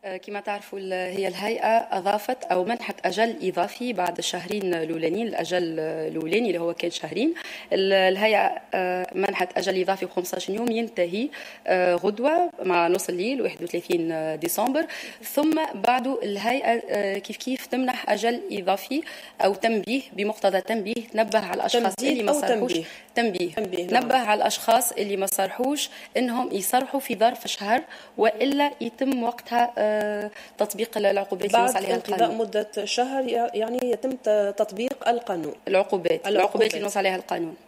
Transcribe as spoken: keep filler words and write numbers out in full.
كما تعرفوا هي الهيئة أضافت أو منحت أجل إضافي بعد الشهرين الأولانيين. الأجل الأولاني اللي هو كان شهرين، الهيئة منحت أجل إضافي ب خمسة عشر يوم ينتهي غدوة مع نص الليل واحد وثلاثين ديسمبر. ثم بعده الهيئة كيف كيف تمنح أجل إضافي أو تنبيه بمقتضى تنبيه تنبه على الأشخاص اللي ما صرحوش. تنبيه, تنبيه. تنبيه. نبه نعم. على الأشخاص اللي ما صرحوش إنهم يصرحوا في ظرف شهر، وإلا يتم وقتها تطبيق العقوبات اللي نص عليها القانون. بعد انقضاء مدة شهر يعني يتم تطبيق القانون. العقوبات العقوبات اللي نص عليها القانون.